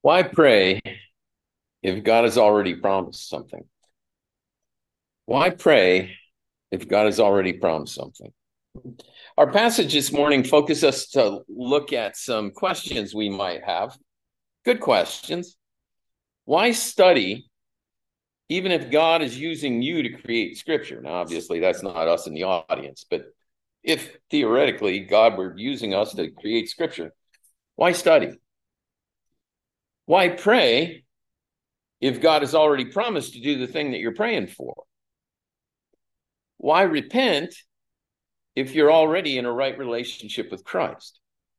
Why pray if God has already promised something? Why pray if God has already promised something? Our passage this morning focuses us to look at some questions we might have. Good questions. Why study even if God is using you to create scripture? Now, obviously, that's not us in the audience, but if theoretically God were using us to create scripture, why study? Why pray if God has already promised to do the thing that you're praying for? Why repent if you're already in a right relationship with Christ?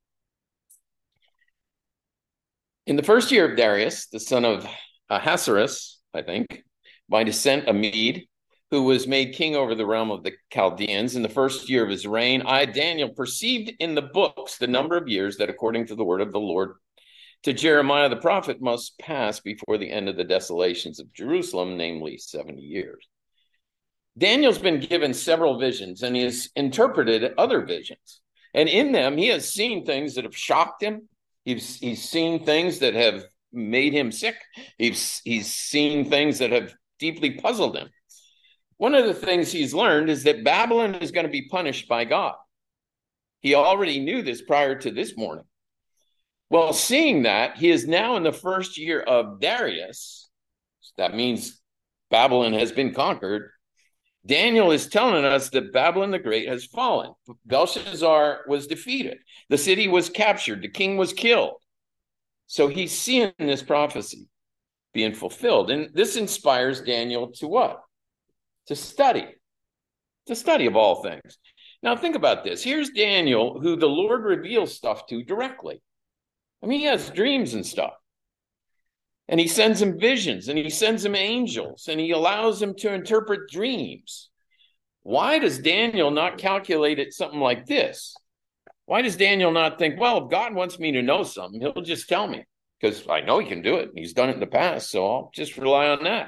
In the first year of Darius, the son of Ahasuerus, I think, by descent a Mede, who was made king over the realm of the Chaldeans, in the first year of his reign, I, Daniel, perceived in the books the number of years that, according to the word of the Lord, to Jeremiah the prophet must pass before the end of the desolations of Jerusalem, namely 70 years. Daniel's been given several visions, and he has interpreted other visions. And in them, he has seen things that have shocked him. He's seen things that have made him sick. He's seen things that have deeply puzzled him. One of the things he's learned is that Babylon is going to be punished by God. He already knew this prior to this morning. Well, seeing that, he is now in the first year of Darius. That means Babylon has been conquered. Daniel is telling us that Babylon the Great has fallen. Belshazzar was defeated. The city was captured. The king was killed. So he's seeing this prophecy being fulfilled. And this inspires Daniel to what? To study of all things. Now think about this. Here's Daniel, who the Lord reveals stuff to directly. I mean, he has dreams and stuff. And he sends him visions, and he sends him angels, and he allows him to interpret dreams. Why does Daniel not calculate it something like this? Why does Daniel not think, well, if God wants me to know something, he'll just tell me, because I know he can do it. He's done it in the past, so I'll just rely on that.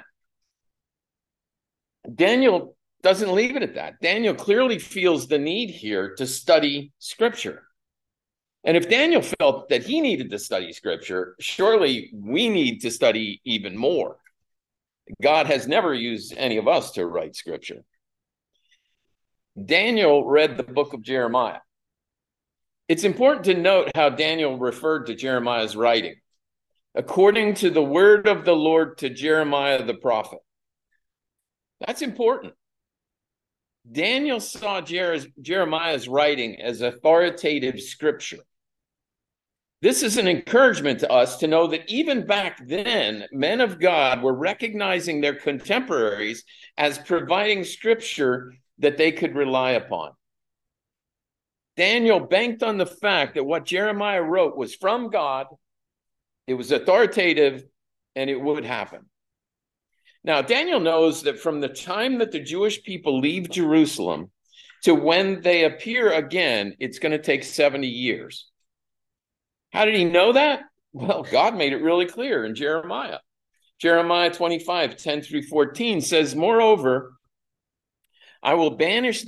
Daniel doesn't leave it at that. Daniel clearly feels the need here to study scripture. And if Daniel felt that he needed to study scripture, surely we need to study even more. God has never used any of us to write scripture. Daniel read the book of Jeremiah. It's important to note how Daniel referred to Jeremiah's writing. According to the word of the Lord to Jeremiah the prophet. That's important. Daniel saw Jeremiah's writing as authoritative scripture. This is an encouragement to us to know that even back then, men of God were recognizing their contemporaries as providing scripture that they could rely upon. Daniel banked on the fact that what Jeremiah wrote was from God, it was authoritative, and it would happen. Now, Daniel knows that from the time that the Jewish people leave Jerusalem to when they appear again, it's going to take 70 years. How did he know that? Well, God made it really clear in Jeremiah. Jeremiah 25, 10 through 14 says, moreover, I will banish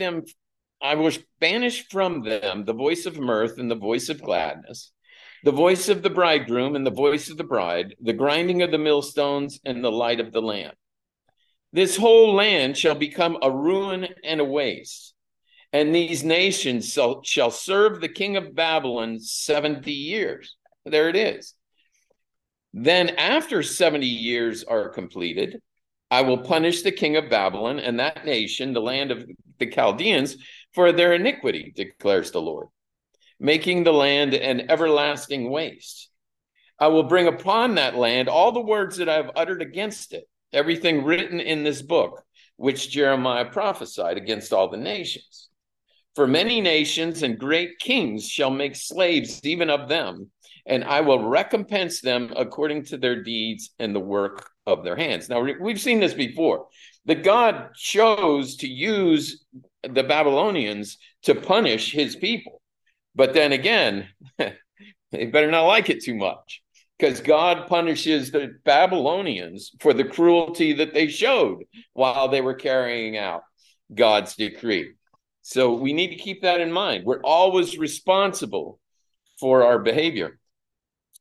from them the voice of mirth and the voice of gladness, the voice of the bridegroom and the voice of the bride, the grinding of the millstones and the light of the lamp. This whole land shall become a ruin and a waste, and these nations shall serve the king of Babylon 70 years. There it is. Then after 70 years are completed, I will punish the king of Babylon and that nation, the land of the Chaldeans, for their iniquity, declares the Lord, making the land an everlasting waste. I will bring upon that land all the words that I have uttered against it, everything written in this book, which Jeremiah prophesied against all the nations. For many nations and great kings shall make slaves even of them, and I will recompense them according to their deeds and the work of their hands. Now, we've seen this before, that God chose to use the Babylonians to punish his people. But then again, they better not like it too much, because God punishes the Babylonians for the cruelty that they showed while they were carrying out God's decree. So we need to keep that in mind. We're always responsible for our behavior.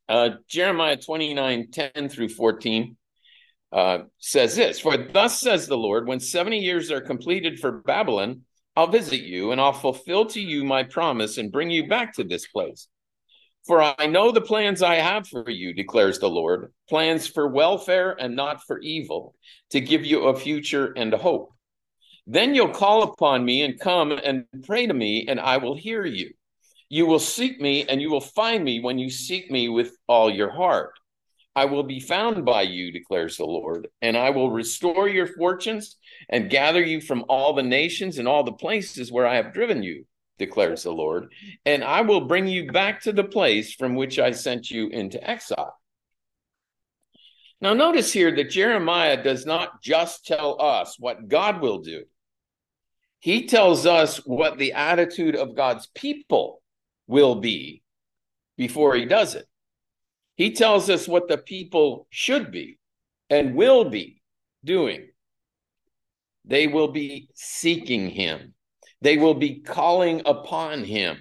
Jeremiah 29:10 through 14 says this: For thus says the Lord, when 70 years are completed for Babylon, I'll visit you, and I'll fulfill to you my promise and bring you back to this place. For I know the plans I have for you, declares the Lord, plans for welfare and not for evil, to give you a future and a hope. Then you'll call upon me and come and pray to me, and I will hear you. You will seek me, and you will find me when you seek me with all your heart. I will be found by you, declares the Lord, and I will restore your fortunes and gather you from all the nations and all the places where I have driven you, declares the Lord, and I will bring you back to the place from which I sent you into exile. Now, notice here that Jeremiah does not just tell us what God will do. He tells us what the attitude of God's people will be before he does it. He tells us what the people should be and will be doing. They will be seeking him. They will be calling upon him.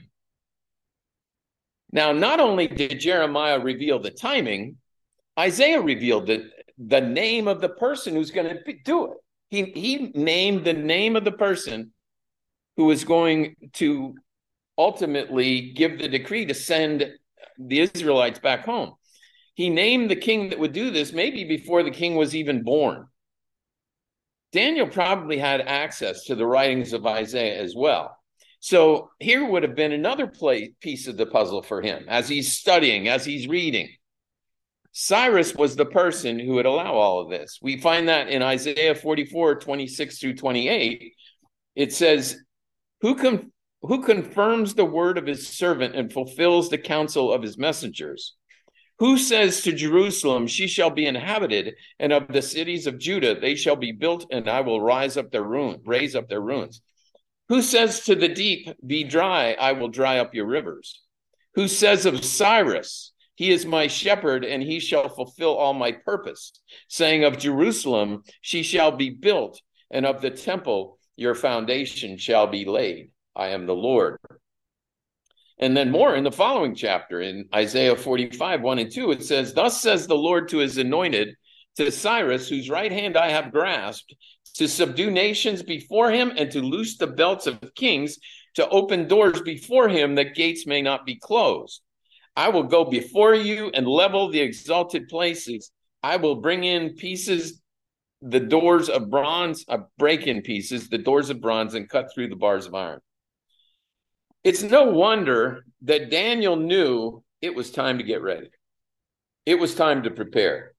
Now, not only did Jeremiah reveal the timing, Isaiah revealed the name of the person who's going to do it. He named the name of the person who is going to ultimately give the decree to send the Israelites back home. He named the king that would do this maybe before the king was even born. Daniel probably had access to the writings of Isaiah as well. So here would have been another piece of the puzzle for him as he's studying, as he's reading. Cyrus was the person who would allow all of this. We find that in Isaiah 44:26 through 28. It says, who confirms the word of his servant and fulfills the counsel of his messengers? Who says to Jerusalem, she shall be inhabited, and of the cities of Judah, they shall be built, and I will raise up their ruins? Who says to the deep, be dry, I will dry up your rivers? Who says of Cyrus, he is my shepherd, and he shall fulfill all my purpose, saying of Jerusalem, she shall be built, and of the temple, your foundation shall be laid. I am the Lord. And then more in the following chapter, in Isaiah 45:1 and 2, it says, thus says the Lord to his anointed, to Cyrus, whose right hand I have grasped, to subdue nations before him and to loose the belts of kings, to open doors before him that gates may not be closed. I will go before you and level the exalted places. I will bring in pieces, the doors of bronze, break in pieces, the doors of bronze, and cut through the bars of iron. It's no wonder that Daniel knew it was time to get ready. It was time to prepare.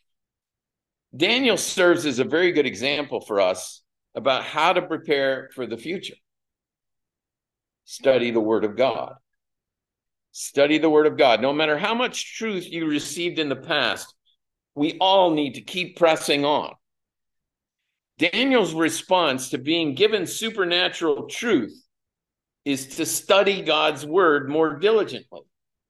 Daniel serves as a very good example for us about how to prepare for the future. Study the Word of God. Study the Word of God. No matter how much truth you received in the past, we all need to keep pressing on. Daniel's response to being given supernatural truth is to study God's word more diligently.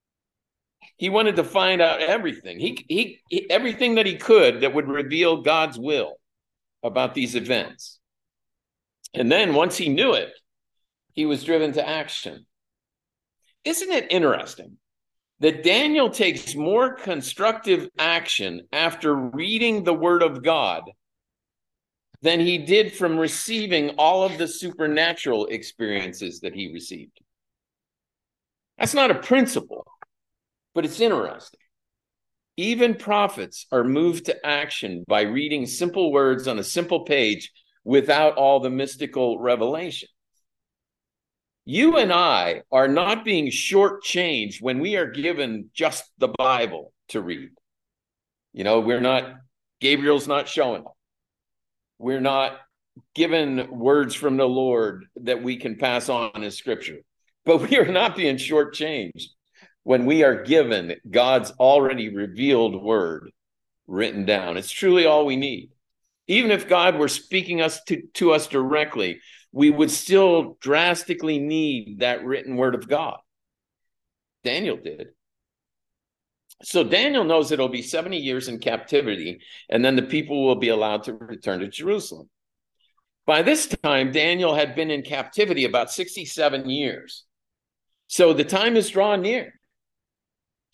He wanted to find out everything. Everything that he could that would reveal God's will about these events. And then once he knew it, he was driven to action. Isn't it interesting that Daniel takes more constructive action after reading the word of God than he did from receiving all of the supernatural experiences that he received? That's not a principle, but it's interesting. Even prophets are moved to action by reading simple words on a simple page without all the mystical revelation. You and I are not being shortchanged when we are given just the Bible to read. Gabriel's not showing up. We're not given words from the Lord that we can pass on as scripture. But we are not being shortchanged when we are given God's already revealed word written down. It's truly all we need. Even if God were speaking to us directly, we would still drastically need that written word of God. Daniel did. So Daniel knows it'll be 70 years in captivity, and then the people will be allowed to return to Jerusalem. By this time, Daniel had been in captivity about 67 years. So the time is drawing near.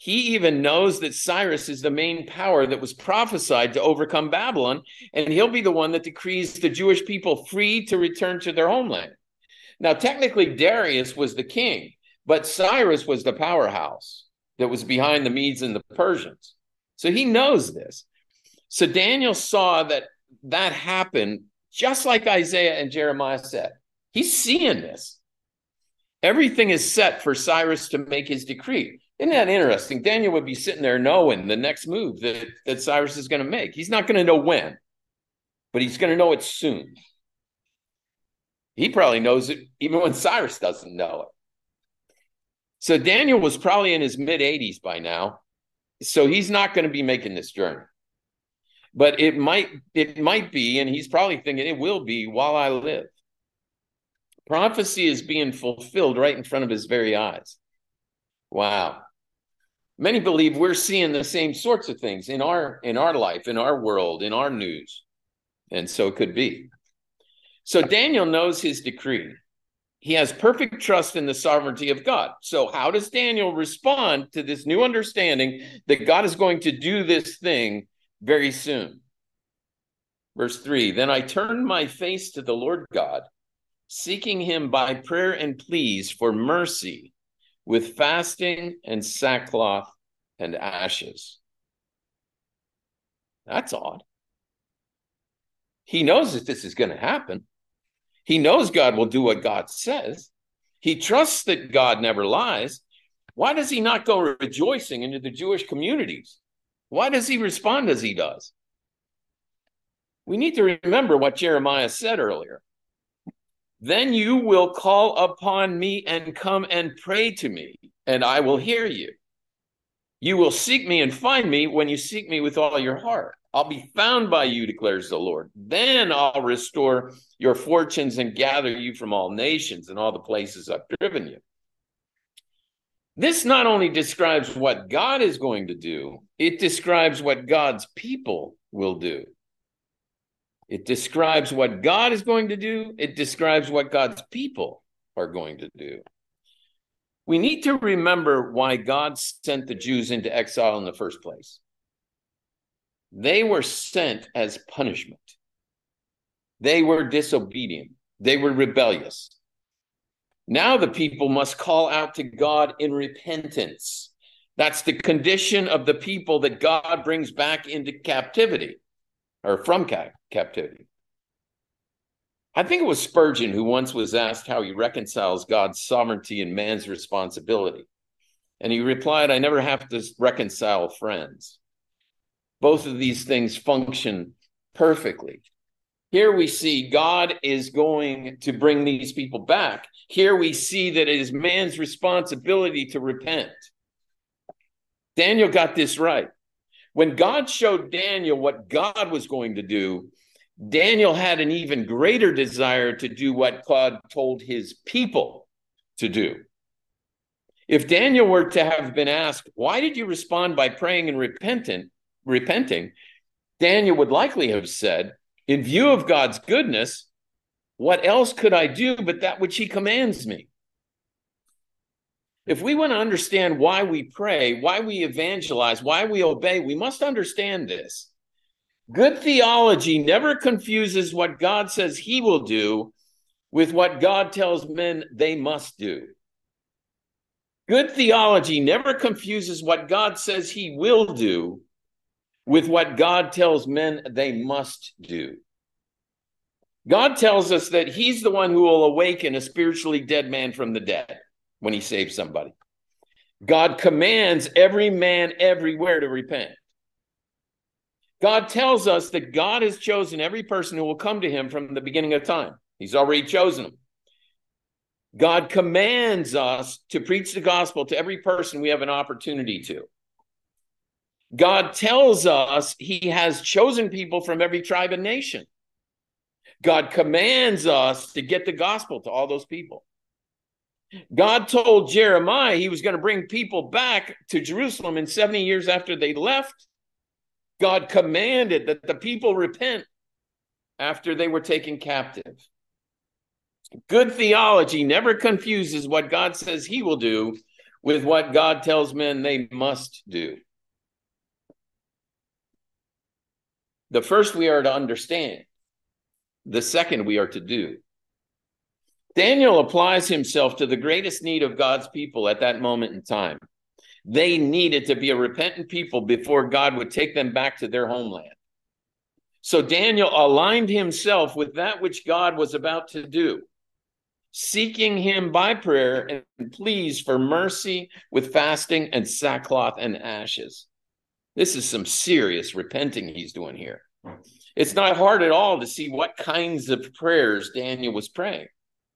He even knows that Cyrus is the main power that was prophesied to overcome Babylon, and he'll be the one that decrees the Jewish people free to return to their homeland. Now, technically, Darius was the king, but Cyrus was the powerhouse that was behind the Medes and the Persians. So he knows this. So Daniel saw that happen just like Isaiah and Jeremiah said. He's seeing this. Everything is set for Cyrus to make his decree. Isn't that interesting? Daniel would be sitting there knowing the next move that Cyrus is going to make. He's not going to know when, but he's going to know it soon. He probably knows it even when Cyrus doesn't know it. So Daniel was probably in his mid-80s by now, so he's not going to be making this journey. But it might be, and he's probably thinking it will be while I live. Prophecy is being fulfilled right in front of his very eyes. Wow. Many believe we're seeing the same sorts of things in our life, in our world, in our news. And so it could be. So Daniel knows his decree. He has perfect trust in the sovereignty of God. So how does Daniel respond to this new understanding that God is going to do this thing very soon? Verse 3, then I turned my face to the Lord God, seeking him by prayer and pleas for mercy, with fasting and sackcloth and ashes. That's odd. He knows that this is going to happen. He knows God will do what God says. He trusts that God never lies. Why does he not go rejoicing into the Jewish communities? Why does he respond as he does? We need to remember what Jeremiah said earlier. Then you will call upon me and come and pray to me, and I will hear you. You will seek me and find me when you seek me with all your heart. I'll be found by you, declares the Lord. Then I'll restore your fortunes and gather you from all nations and all the places I've driven you. This not only describes what God is going to do, it describes what God's people will do. It describes what God is going to do. It describes what God's people are going to do. We need to remember why God sent the Jews into exile in the first place. They were sent as punishment. They were disobedient. They were rebellious. Now the people must call out to God in repentance. That's the condition of the people that God brings back into captivity, or from captivity. I think it was Spurgeon who once was asked how he reconciles God's sovereignty and man's responsibility. And he replied, I never have to reconcile friends. Both of these things function perfectly. Here we see God is going to bring these people back. Here we see that it is man's responsibility to repent. Daniel got this right. When God showed Daniel what God was going to do, Daniel had an even greater desire to do what God told his people to do. If Daniel were to have been asked, why did you respond by praying and repenting, Daniel would likely have said, in view of God's goodness, what else could I do but that which he commands me? If we want to understand why we pray, why we evangelize, why we obey, we must understand this. Good theology never confuses what God says he will do with what God tells men they must do. Good theology never confuses what God says he will do with what God tells men they must do. God tells us that he's the one who will awaken a spiritually dead man from the dead when he saves somebody. God commands every man everywhere to repent. God tells us that God has chosen every person who will come to him from the beginning of time. He's already chosen them. God commands us to preach the gospel to every person we have an opportunity to. God tells us he has chosen people from every tribe and nation. God commands us to get the gospel to all those people. God told Jeremiah he was going to bring people back to Jerusalem in 70 years after they left. God commanded that the people repent after they were taken captive. Good theology never confuses what God says he will do with what God tells men they must do. The first we are to understand. The second we are to do. Daniel applies himself to the greatest need of God's people at that moment in time. They needed to be a repentant people before God would take them back to their homeland. So Daniel aligned himself with that which God was about to do, seeking him by prayer and pleas for mercy with fasting and sackcloth and ashes. This is some serious repenting he's doing here. It's not hard at all to see what kinds of prayers Daniel was praying.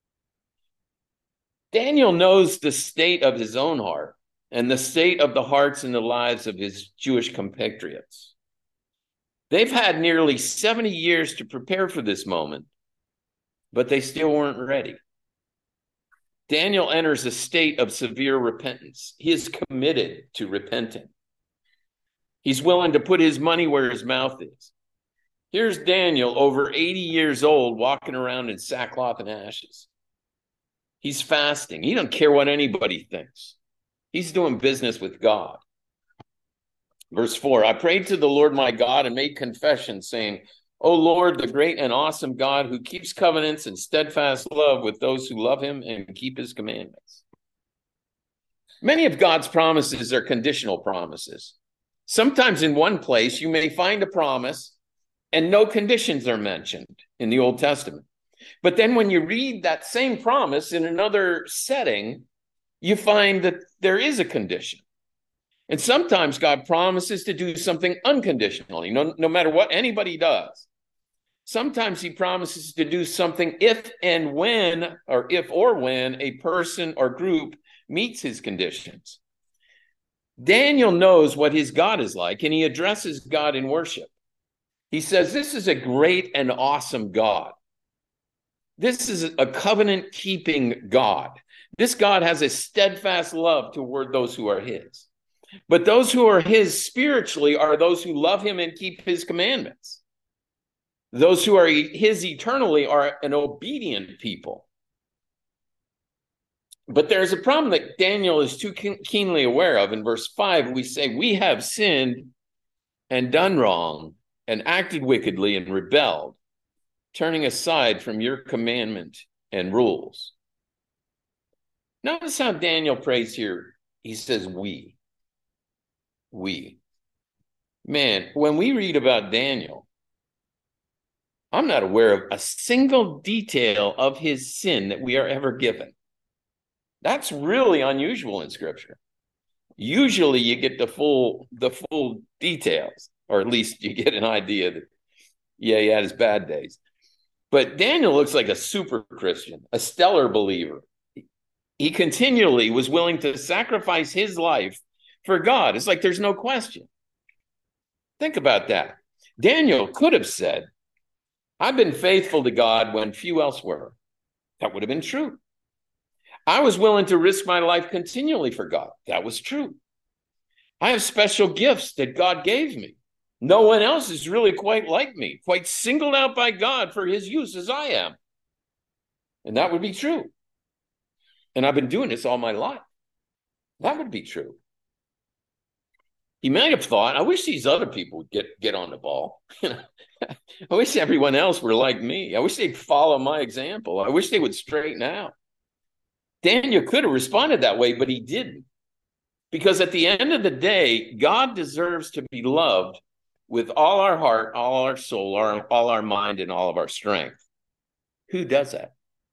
Daniel knows the state of his own heart and the state of the hearts and the lives of his Jewish compatriots. They've had nearly 70 years to prepare for this moment, but they still weren't ready. Daniel enters a state of severe repentance. He is committed to repenting. He's willing to put his money where his mouth is. Here's Daniel, over 80 years old, walking around in sackcloth and ashes. He's fasting. He doesn't care what anybody thinks. He's doing business with God. Verse 4, I prayed to the Lord my God and made confession, saying, O Lord, the great and awesome God who keeps covenants and steadfast love with those who love him and keep his commandments. Many of God's promises are conditional promises. Sometimes in one place you may find a promise and no conditions are mentioned in the Old Testament. But then when you read that same promise in another setting, you find that there is a condition. And sometimes God promises to do something unconditionally, no matter what anybody does. Sometimes he promises to do something if or when a person or group meets his conditions. Daniel knows what his God is like, and he addresses God in worship. He says, this is a great and awesome God. This is a covenant-keeping God. This God has a steadfast love toward those who are his. But those who are his spiritually are those who love him and keep his commandments. Those who are his eternally are an obedient people. But there's a problem that Daniel is too keenly aware of. In verse 5, we say, we have sinned and done wrong and acted wickedly and rebelled, turning aside from your commandment and rules. Notice how Daniel prays here. He says, we. Man, when we read about Daniel, I'm not aware of a single detail of his sin that we are ever given. That's really unusual in Scripture. Usually you get the full details, or at least you get an idea that, yeah, he had his bad days. But Daniel looks like a super Christian, a stellar believer. He continually was willing to sacrifice his life for God. It's like there's no question. Think about that. Daniel could have said, I've been faithful to God when few else were. That would have been true. I was willing to risk my life continually for God. That was true. I have special gifts that God gave me. No one else is really quite like me, quite singled out by God for his use as I am. And that would be true. And I've been doing this all my life. That would be true. He might have thought, I wish these other people would get on the ball. I wish everyone else were like me. I wish they'd follow my example. I wish they would straighten out. Daniel could have responded that way, but he didn't. Because at the end of the day, God deserves to be loved with all our heart, all our soul, all our mind, and all of our strength. Who does that?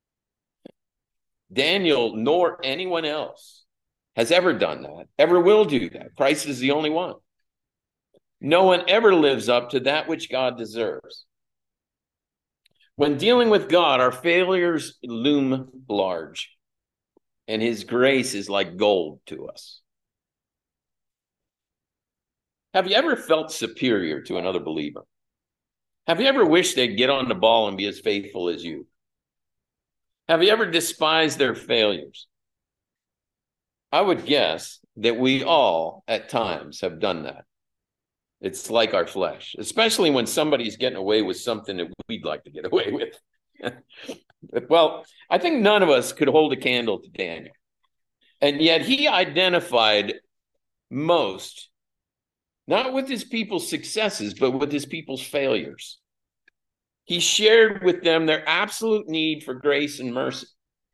Daniel nor anyone else has ever done that, ever will do that. Christ is the only one. No one ever lives up to that which God deserves. When dealing with God, our failures loom large, and his grace is like gold to us. Have you ever felt superior to another believer? Have you ever wished they'd get on the ball and be as faithful as you? Have you ever despised their failures? I would guess that we all, at times, have done that. It's like our flesh, especially when somebody's getting away with something that we'd like to get away with. Well, I think none of us could hold a candle to Daniel. And yet he identified most, not with his people's successes, but with his people's failures. He shared with them their absolute need for grace and mercy.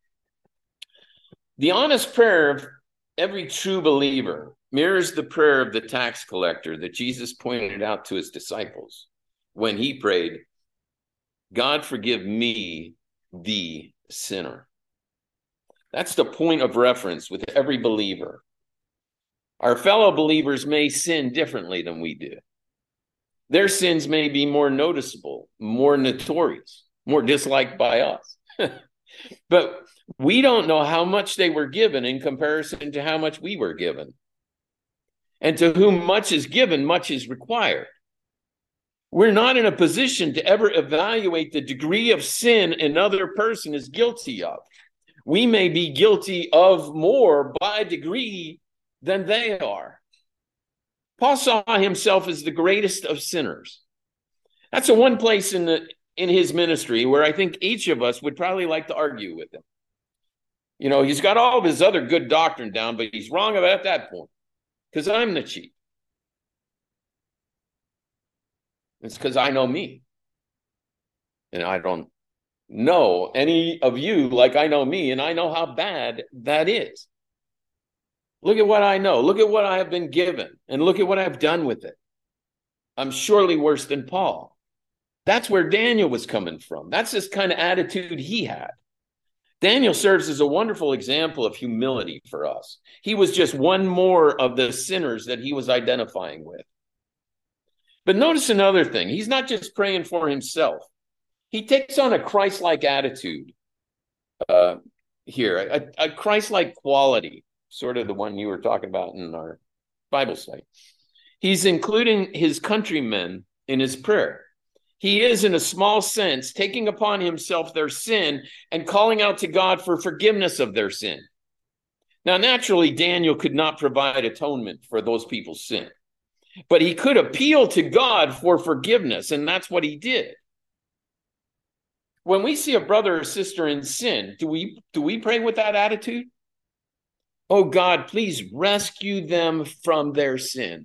The honest prayer of every true believer mirrors the prayer of the tax collector that Jesus pointed out to his disciples when he prayed, God, forgive me, the sinner. That's the point of reference with every believer. Our fellow believers may sin differently than we do. Their sins may be more noticeable, more notorious, more disliked by us. But we don't know how much they were given in comparison to how much we were given. And to whom much is given, much is required. We're not in a position to ever evaluate the degree of sin another person is guilty of. We may be guilty of more by degree than they are. Paul saw himself as the greatest of sinners. That's the one place in his ministry where I think each of us would probably like to argue with him. You know, he's got all of his other good doctrine down, but he's wrong about that point because I'm the chief. It's because I know me. And I don't know any of you like I know me, and I know how bad that is. Look at what I know. Look at what I have been given, and look at what I've done with it. I'm surely worse than Paul. That's where Daniel was coming from. That's this kind of attitude he had. Daniel serves as a wonderful example of humility for us. He was just one more of the sinners that he was identifying with. But notice another thing. He's not just praying for himself. He takes on a Christ-like attitude here, a Christ-like quality, sort of the one you were talking about in our Bible study. He's including his countrymen in his prayer. He is, in a small sense, taking upon himself their sin and calling out to God for forgiveness of their sin. Now, naturally, Daniel could not provide atonement for those people's sin, but he could appeal to God for forgiveness, and that's what he did. When we see a brother or sister in sin, do we pray with that attitude? Oh God, please rescue them from their sin.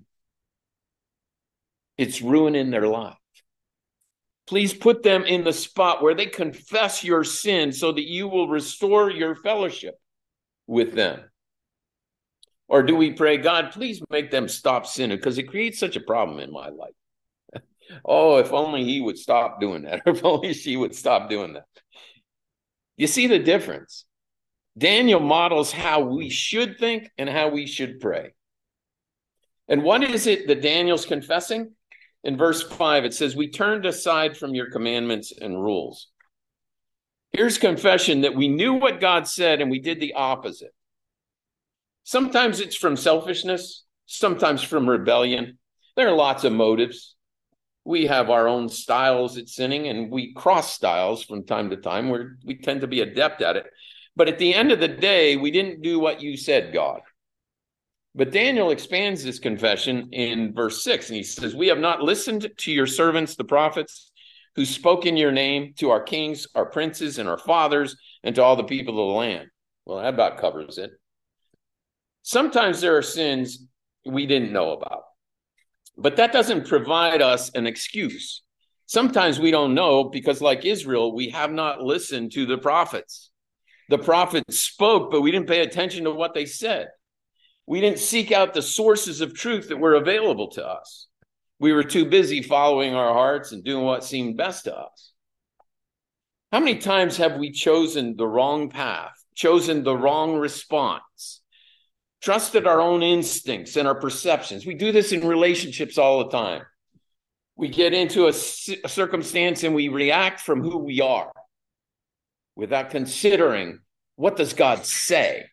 It's ruining their life. Please put them in the spot where they confess your sin so that you will restore your fellowship with them. Or do we pray, God, please make them stop sinning because it creates such a problem in my life. Oh, if only he would stop doing that. If only she would stop doing that. You see the difference? Daniel models how we should think and how we should pray. And what is it that Daniel's confessing? In verse 5, it says, we turned aside from your commandments and rules. Here's confession that we knew what God said and we did the opposite. Sometimes it's from selfishness, sometimes from rebellion. There are lots of motives. We have our own styles at sinning, and we cross styles from time to time where we tend to be adept at it. But at the end of the day, we didn't do what you said, God. But Daniel expands this confession in verse 6, and he says, we have not listened to your servants, the prophets, who spoke in your name, to our kings, our princes, and our fathers, and to all the people of the land. Well, that about covers it. Sometimes there are sins we didn't know about. But that doesn't provide us an excuse. Sometimes we don't know because, like Israel, we have not listened to the prophets. The prophets spoke, but we didn't pay attention to what they said. We didn't seek out the sources of truth that were available to us. We were too busy following our hearts and doing what seemed best to us. How many times have we chosen the wrong path, chosen the wrong response, trusted our own instincts and our perceptions? We do this in relationships all the time. We get into a circumstance and we react from who we are without considering, what does God say?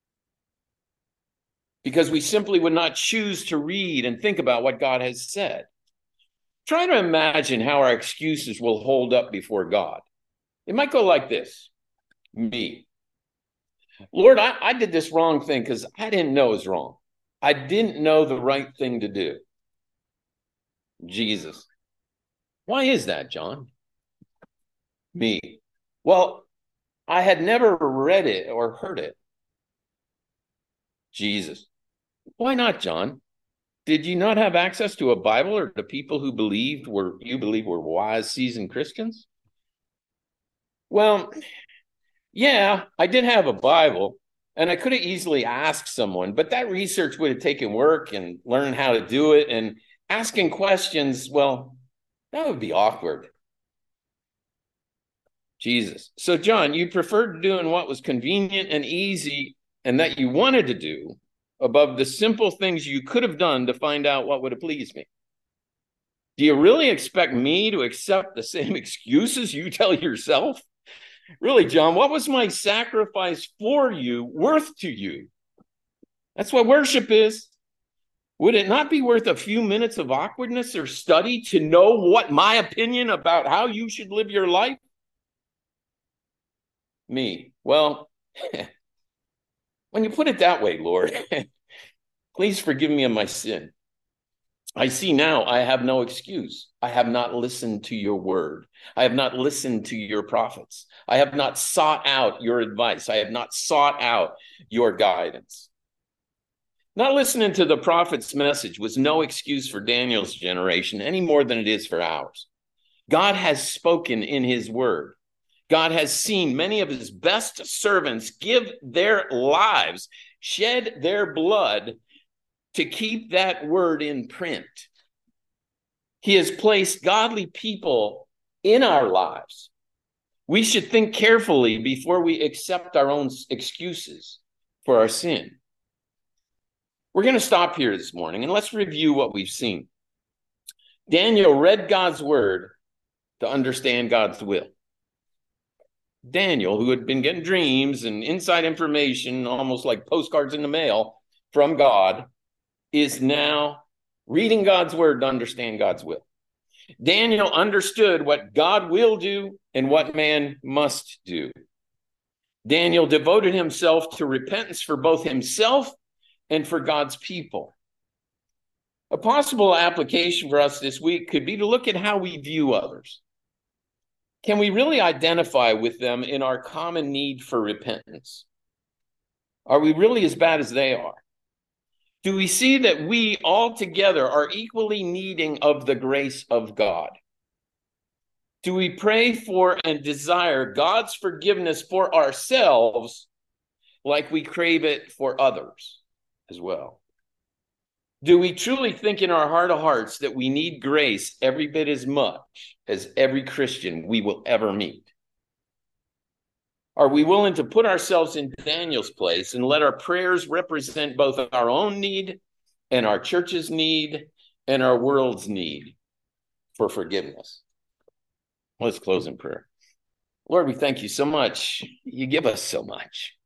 Because we simply would not choose to read and think about what God has said. Try to imagine how our excuses will hold up before God. It might go like this. Me. Lord, I did this wrong thing because I didn't know it was wrong. I didn't know the right thing to do. Jesus. Why is that, John? Me. Well, I had never read it or heard it. Jesus. Why not, John? Did you not have access to a Bible or to people who you believe were wise, seasoned Christians? Well, yeah, I did have a Bible, and I could have easily asked someone, but that research would have taken work and learn how to do it. And asking questions, well, that would be awkward. Jesus. So, John, you preferred doing what was convenient and easy and that you wanted to do above the simple things you could have done to find out what would have pleased me. Do you really expect me to accept the same excuses you tell yourself? Really, John, what was my sacrifice for you worth to you? That's what worship is. Would it not be worth a few minutes of awkwardness or study to know what my opinion about how you should live your life? Me. Well, when you put it that way, Lord, please forgive me of my sin. I see now I have no excuse. I have not listened to your word. I have not listened to your prophets. I have not sought out your advice. I have not sought out your guidance. Not listening to the prophet's message was no excuse for Daniel's generation any more than it is for ours. God has spoken in his word. God has seen many of his best servants give their lives, shed their blood to keep that word in print. He has placed godly people in our lives. We should think carefully before we accept our own excuses for our sin. We're going to stop here this morning and let's review what we've seen. Daniel read God's word to understand God's will. Daniel, who had been getting dreams and inside information, almost like postcards in the mail from God, is now reading God's word to understand God's will. Daniel understood what God will do and what man must do. Daniel devoted himself to repentance for both himself and for God's people. A possible application for us this week could be to look at how we view others. Can we really identify with them in our common need for repentance? Are we really as bad as they are? Do we see that we all together are equally needing of the grace of God? Do we pray for and desire God's forgiveness for ourselves like we crave it for others as well? Do we truly think in our heart of hearts that we need grace every bit as much as every Christian we will ever meet? Are we willing to put ourselves in Daniel's place and let our prayers represent both our own need and our church's need and our world's need for forgiveness? Let's close in prayer. Lord, we thank you so much. You give us so much.